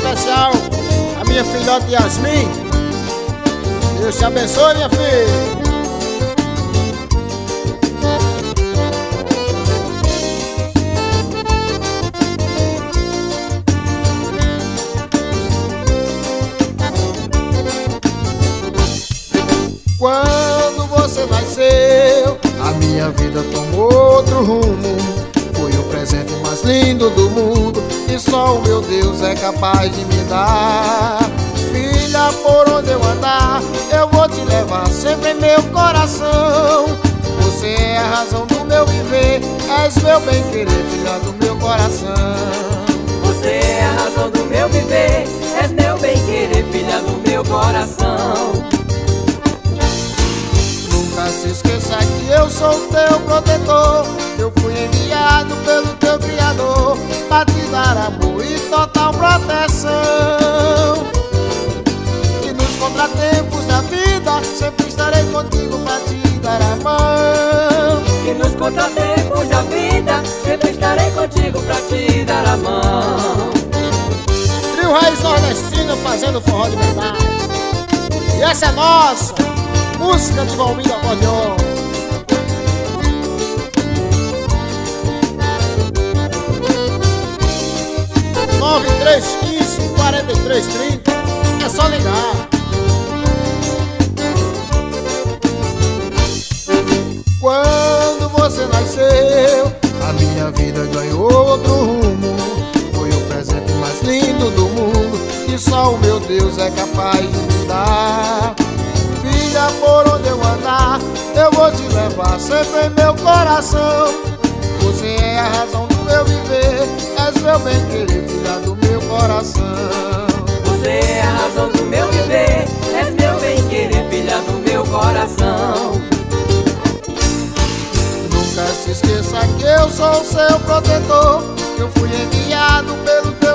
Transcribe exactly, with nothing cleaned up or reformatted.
especial a minha filhote Yasmin. Deus te abençoe, minha filha. Quando você nasceu, a minha vida tomou outro rumo. Foi o presente mais lindo do mundo e só o meu Deus é capaz de me dar. Filha, por onde eu andar, eu vou te levar sempre em meu coração. Você é a razão do meu viver, és meu bem-querer, filha do meu coração. Você é a razão do meu viver, és meu bem-querer, filha do meu coração. Nunca se esqueça que eu sou teu protetor. Eu fui enviado pelo teu Criador pra te dar amor e total proteção. E nos contratempos da vida sempre estarei contigo pra te dar a mão. E nos contratempos da vida sempre estarei contigo pra te dar a mão. Trio Raiz Nordestina fazendo forró de verdade. E essa é nossa música de Valmir Acordeon. nove três um cinco, quatro três trinta. É só ligar. Quando você nasceu, a minha vida ganhou outro rumo. Foi o presente mais lindo do mundo e só o meu Deus é capaz de me dar. Filha, por onde eu andar, eu vou te levar sempre em meu coração. Você é a razão do meu viver, és meu bem-querer, filha do meu coração. Você é a razão do meu viver, és meu bem-querer, filha do meu coração. Nunca se esqueça que eu sou o seu protetor. Eu fui enviado pelo teu